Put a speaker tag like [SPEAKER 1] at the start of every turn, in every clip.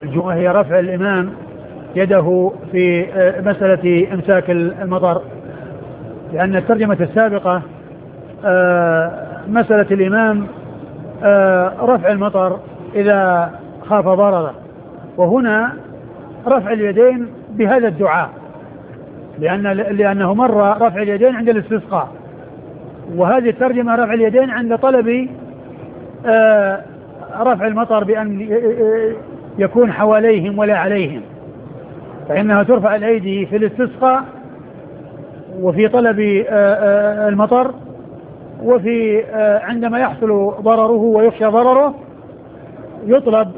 [SPEAKER 1] وهي رفع الإمام يده في مسألة إمساك المطر، لأن الترجمة السابقة مسألة الإمام رفع المطر إذا خاف ضرره، وهنا رفع اليدين بهذا الدعاء، لأنه مر رفع اليدين عند الاستسقاء، وهذه الترجمة رفع اليدين عند طلب رفع المطر بأن يكون حواليهم ولا عليهم، فإنها ترفع الأيدي في الاستسقاء وفي طلب المطر، وفي عندما يحصل ضرره ويخشى ضرره يطلب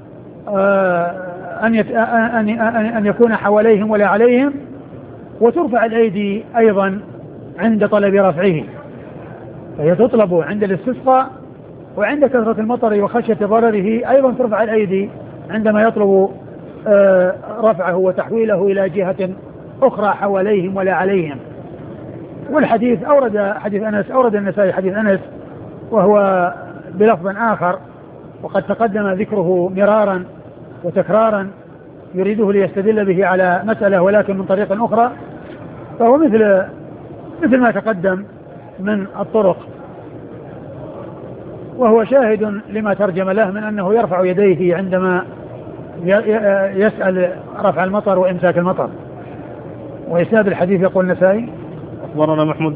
[SPEAKER 1] أن يكون حواليهم ولا عليهم، وترفع الأيدي أيضا عند طلب رفعه، فهي تطلب عند الاستسقاء، وعند كثرة المطر وخشية ضرره أيضا ترفع الأيدي عندما يطلب رفعه وتحويله إلى جهة أخرى حواليهم ولا عليهم. والحديث أورد النسائي حديث أنس وهو بلفظ آخر، وقد تقدم ذكره مرارا وتكرارا يريده ليستدل به على مسألة ولكن من طريق أخرى، فهو مثل ما تقدم من الطرق، وهو شاهد لما ترجم له من أنه يرفع يديه عندما يسأل رفع المطر وإمساك المطر. وإسناد الحديث يقول النسائي
[SPEAKER 2] أخبرنا محمود